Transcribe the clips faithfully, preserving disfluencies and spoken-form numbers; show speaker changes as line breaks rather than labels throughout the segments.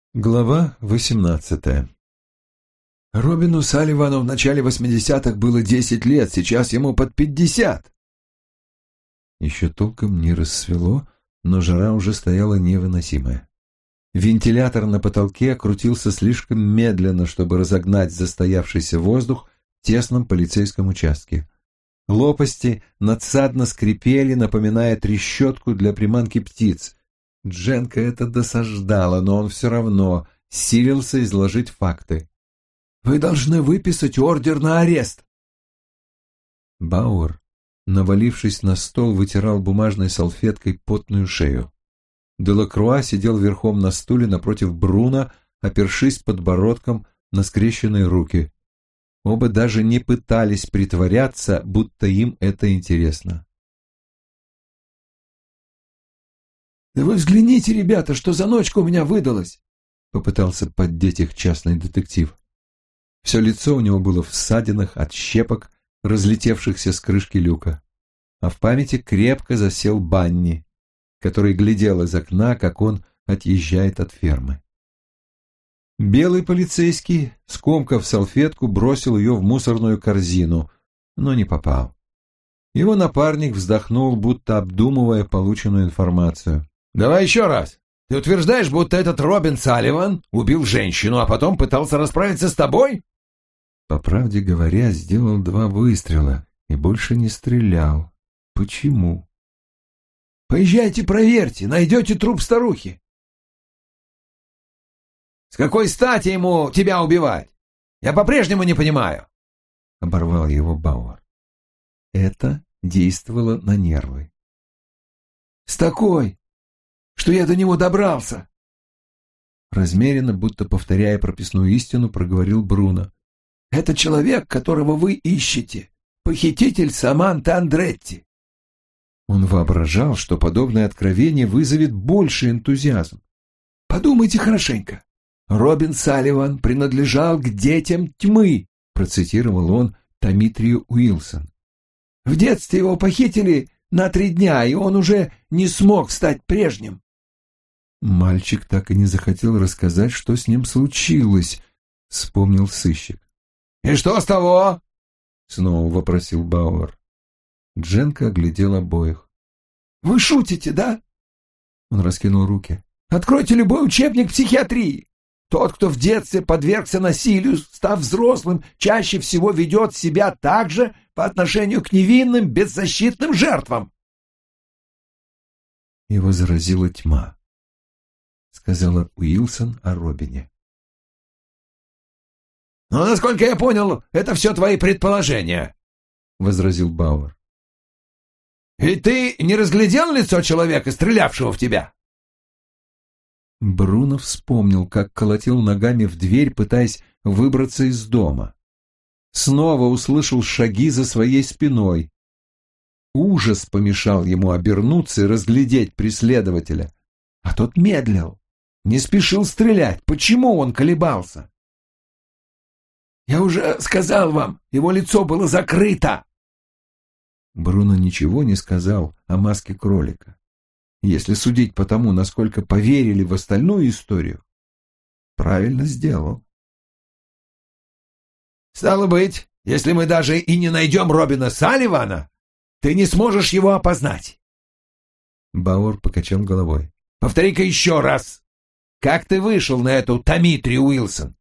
Глава восемнадцатая. Робину Салливану в начале восьмидесятых было десять лет, сейчас ему под пятьдесят. Еще толком не рассвело, но жара уже стояла невыносимая. Вентилятор на потолке крутился слишком медленно, чтобы разогнать застоявшийся воздух в тесном полицейском участке. Лопасти надсадно скрипели, напоминая трещотку для приманки птиц. Дженка это досаждало, но он все равно силился изложить факты. «Вы должны выписать ордер на арест!» Бауэр, навалившись на стол, вытирал бумажной салфеткой потную шею. Делакруа сидел верхом на стуле напротив Бруно, опершись подбородком на скрещенные руки. Оба даже не пытались притворяться, будто им это интересно. «Да вы взгляните, ребята, что за ночка у меня выдалась!» — попытался поддеть их частный детектив. Все лицо у него было в ссадинах от щепок, разлетевшихся с крышки люка. А в памяти крепко засел Банни, который глядел из окна, как он отъезжает от фермы. Белый полицейский, скомкав салфетку, бросил ее в мусорную корзину, но не попал. Его напарник вздохнул, будто обдумывая полученную информацию. «Давай еще раз. Ты утверждаешь, будто этот Робин Салливан убил женщину, а потом пытался расправиться с тобой?» По правде говоря, сделал два выстрела и больше не стрелял. Почему? «Поезжайте, проверьте, найдете труп старухи». «С какой стати ему тебя убивать? Я по-прежнему не понимаю», — оборвал его Бауэр. Это действовало на нервы. «С такой, что я до него добрался!» Размеренно, будто повторяя прописную истину, проговорил Бруно. «Это человек, которого вы ищете, похититель Саманты Андретти». Он воображал, что подобное откровение вызовет больше энтузиазм. «Подумайте хорошенько. Робин Салливан принадлежал к детям тьмы», процитировал он Томитрию Уилсон. «В детстве его похитили на три дня, и он уже не смог стать прежним». Мальчик так и не захотел рассказать, что с ним случилось, вспомнил сыщик. «И что с того?» — снова вопросил Бауэр. Дженка оглядел обоих. «Вы шутите, да?» Он раскинул руки. «Откройте любой учебник психиатрии. Тот, кто в детстве подвергся насилию, став взрослым, чаще всего ведет себя так же по отношению к невинным, беззащитным жертвам». Его заразила тьма, сказала Уилсон о Робине. «Но, насколько я понял, это все твои предположения», — возразил Бауэр. «Ведь ты не разглядел лицо человека, стрелявшего в тебя?» Бруно вспомнил, как колотил ногами в дверь, пытаясь выбраться из дома. Снова услышал шаги за своей спиной. Ужас помешал ему обернуться и разглядеть преследователя. А тот медлил, не спешил стрелять. Почему он колебался? «Я уже сказал вам, его лицо было закрыто!» Бруно ничего не сказал о маске кролика. Если судить по тому, насколько поверили в остальную историю, правильно сделал. «Стало быть, если мы даже и не найдем Робина Салливана, ты не сможешь его опознать». Бауэр покачал головой. «Повтори-ка еще раз. Как ты вышел на эту Томитрию Уилсон?»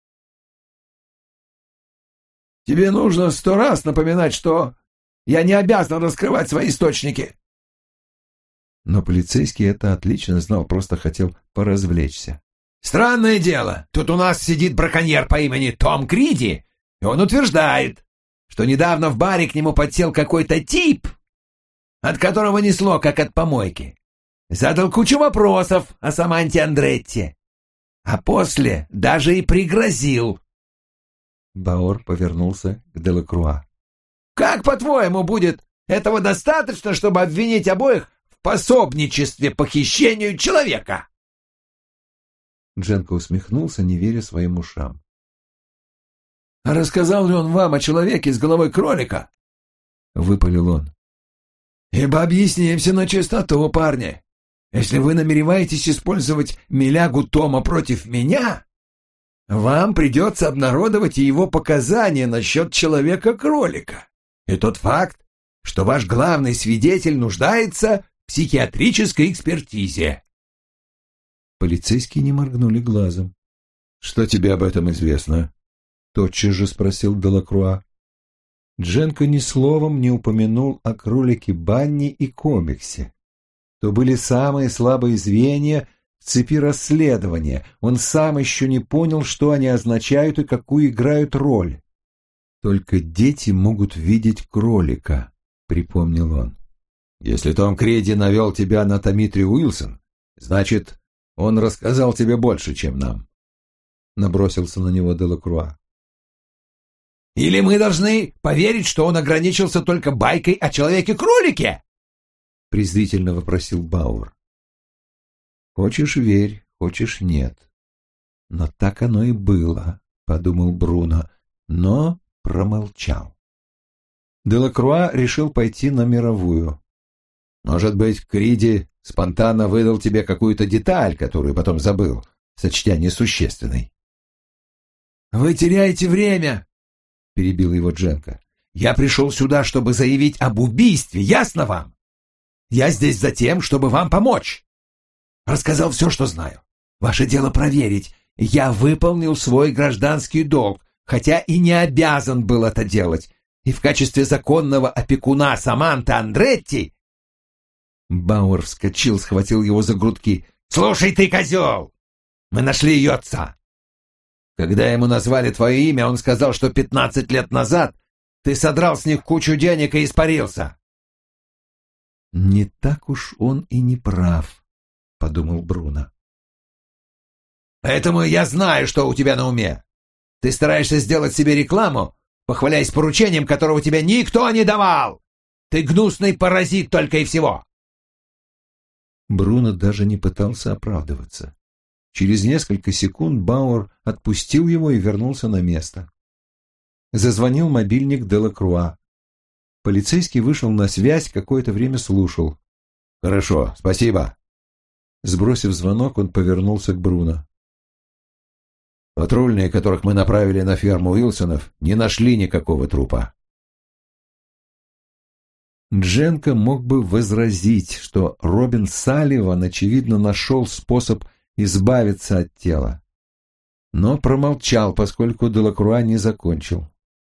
«Тебе нужно сто раз напоминать, что я не обязан раскрывать свои источники». Но полицейский это отлично знал, просто хотел поразвлечься. «Странное дело, тут у нас сидит браконьер по имени Том Криди, и он утверждает, что недавно в баре к нему подсел какой-то тип, от которого несло, как от помойки. Задал кучу вопросов о Саманте Андретти, а после даже и пригрозил». Бауэр повернулся к Делакруа. «Как, по-твоему, будет этого достаточно, чтобы обвинить обоих в пособничестве похищению человека?» Дженко усмехнулся, не веря своим ушам. «А рассказал ли он вам о человеке с головой кролика?» — выпалил он. «Ибо объяснимся на чистоту, парни. Если вы намереваетесь использовать милягу Тома против меня, вам придется обнародовать и его показания насчет человека-кролика. И тот факт, что ваш главный свидетель нуждается в психиатрической экспертизе».
Полицейские не моргнули глазом.
«Что тебе об этом известно?»
— тотчас же спросил Делакруа. Дженко ни словом не упомянул о кролике Банни и комиксе. То были самые слабые звенья в цепи расследования. Он сам еще не понял, что они означают и какую играют роль. «Только дети могут видеть кролика», — припомнил он.
«Если Том Криди навел тебя на Томитри Уилсон, значит, он рассказал тебе больше, чем нам», — набросился на него Делакруа. «Или мы должны поверить, что он ограничился только байкой о человеке-кролике?» — презрительно вопросил Бауэр.
«Хочешь — верь, хочешь — нет. Но так оно и было», — подумал Бруно, но промолчал. Делакруа решил пойти на мировую.
«Может быть, Криди спонтанно выдал тебе какую-то деталь, которую потом забыл, сочтя несущественной». «Вы теряете время», — перебил его Дженко. «Я пришел сюда, чтобы заявить об убийстве, ясно вам? Я здесь за тем, чтобы вам помочь. Рассказал все, что знаю. Ваше дело проверить. Я выполнил свой гражданский долг, хотя и не обязан был это делать. И в качестве законного опекуна Саманты Андретти...» Бауэр вскочил, схватил его за грудки. «Слушай ты, козел! Мы нашли ее отца. Когда ему назвали твое имя, он сказал, что пятнадцать лет назад ты содрал с них кучу денег и испарился».
«Не так уж он и не прав», — подумал Бруно.
«Поэтому я знаю, что у тебя на уме. Ты стараешься сделать себе рекламу, похваляясь поручением, которого тебе никто не давал. Ты гнусный паразит только и всего».
Бруно даже не пытался оправдываться. Через несколько секунд Бауэр отпустил его и вернулся на место. Зазвонил мобильник Делакруа. Полицейский вышел на связь, какое-то время слушал.
«Хорошо, спасибо».
Сбросив звонок, он повернулся к Бруно.
«Патрульные, которых мы направили на ферму Уилсонов, не нашли никакого трупа».
Дженко мог бы возразить, что Робин Салливан, очевидно, нашел способ избавиться от тела, но промолчал, поскольку Делакруа не закончил.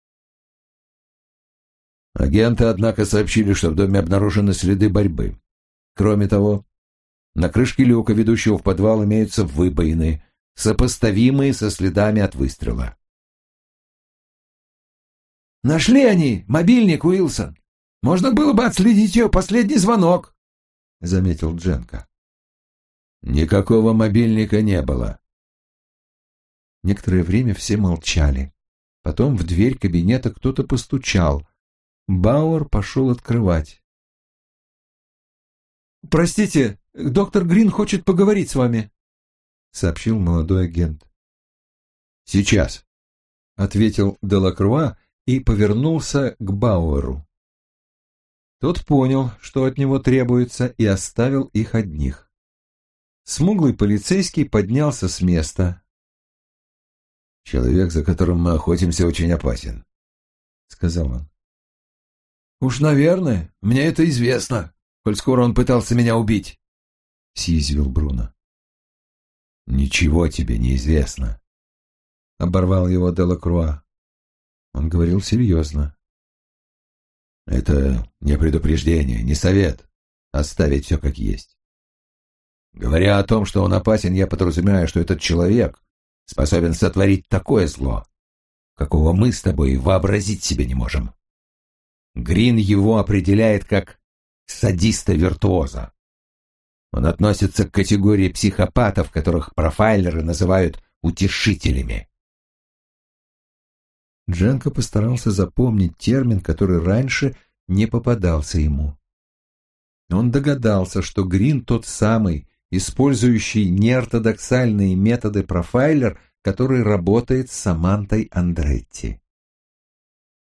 Агенты, однако, сообщили, что в доме обнаружены следы борьбы. Кроме того, на крышке люка, ведущего в подвал, имеются выбоины, сопоставимые со следами от выстрела. «Нашли они мобильник, Уилсон. Можно было бы отследить ее последний звонок», — заметил Дженко. «Никакого мобильника не было».
Некоторое время все молчали. Потом в дверь кабинета кто-то постучал. Бауэр пошел открывать. «Простите, доктор Грин хочет поговорить с вами», — сообщил молодой агент.
«Сейчас»,
— ответил Делакруа и повернулся к Бауэру. Тот понял, что от него требуется, и оставил их одних. Смуглый полицейский поднялся с места.
«Человек, за которым мы охотимся, очень опасен», — сказал он. «Уж, наверное, мне это известно, коль скоро он пытался меня убить», — съязвил Бруно. «Ничего тебе не известно», — оборвал его Делакруа. Он говорил серьезно. «Это не предупреждение, не совет. Оставить все как есть. Говоря о том, что он опасен, я подразумеваю, что этот человек способен сотворить такое зло, какого мы с тобой вообразить себе не можем. Грин его определяет как садиста-виртуоза. Он относится к категории психопатов, которых профайлеры называют утешителями».
Дженко постарался запомнить термин, который раньше не попадался ему. Он догадался, что Грин тот самый, использующий неортодоксальные методы профайлер, который работает с Самантой Андретти.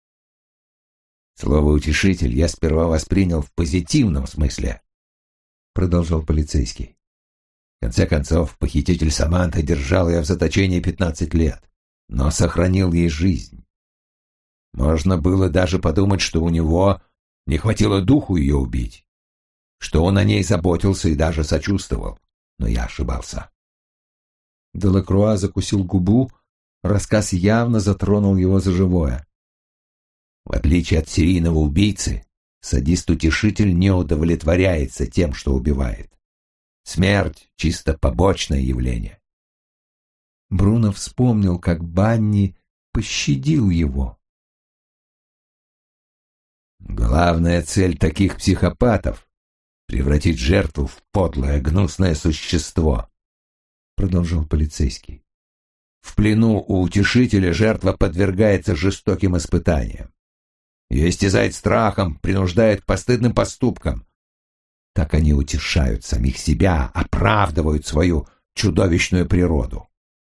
Слово «утешитель» я сперва воспринял в позитивном смысле.
продолжал полицейский.
В конце концов, похититель Саманты держал ее в заточении пятнадцать лет, но сохранил ей жизнь. Можно было даже подумать, что у него не хватило духу ее убить, что он о ней заботился и даже сочувствовал, но я ошибался.
Делакруа закусил губу, рассказ явно затронул его за живое.
В отличие от серийного убийцы, садист-утешитель не удовлетворяется тем, что убивает. Смерть — чисто побочное явление.
Бруно вспомнил, как Банни пощадил его.
Главная цель таких психопатов — превратить жертву в подлое, гнусное существо, — продолжал полицейский. В плену у утешителя жертва подвергается жестоким испытаниям. Ее истязает страхом, принуждает к постыдным поступкам. Так они утешают самих себя, оправдывают свою чудовищную природу.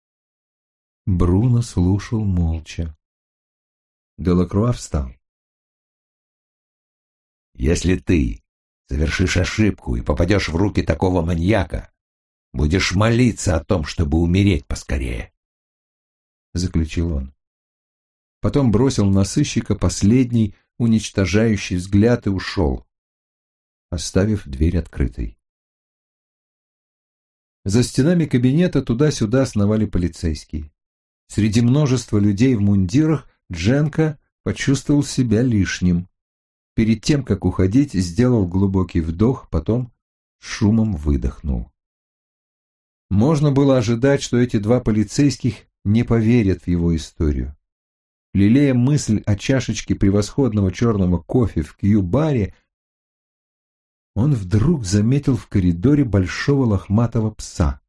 Бруно слушал молча. Делакруа встал.
Если ты совершишь ошибку и попадешь в руки такого маньяка, будешь молиться о том, чтобы умереть поскорее, — заключил он.
Потом бросил на сыщика последний уничтожающий взгляд и ушел, оставив дверь открытой. За стенами кабинета туда-сюда сновали полицейские. Среди множества людей в мундирах Дженко почувствовал себя лишним. Перед тем, как уходить, сделал глубокий вдох, потом шумом выдохнул. Можно было ожидать, что эти два полицейских не поверят в его историю. Лелея мысль о чашечке превосходного черного кофе в Кью-баре, он вдруг заметил в коридоре большого лохматого пса.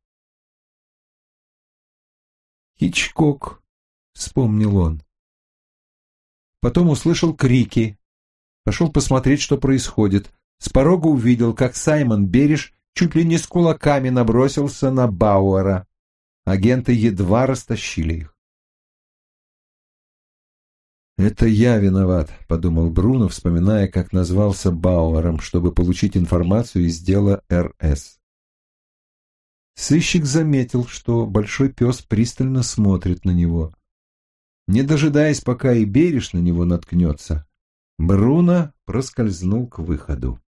«Хичкок», — вспомнил он. Потом услышал крики. Пошел посмотреть, что происходит. С порога увидел, как Саймон Бериш чуть ли не с кулаками набросился на Бауэра. Агенты едва растащили их. «Это я виноват», — подумал Бруно, вспоминая, как назвался Бауэром, чтобы получить информацию из дела эр эс. Сыщик заметил, что большой пес пристально смотрит на него. Не дожидаясь, пока и Бериш на него наткнется, Бруно проскользнул к выходу.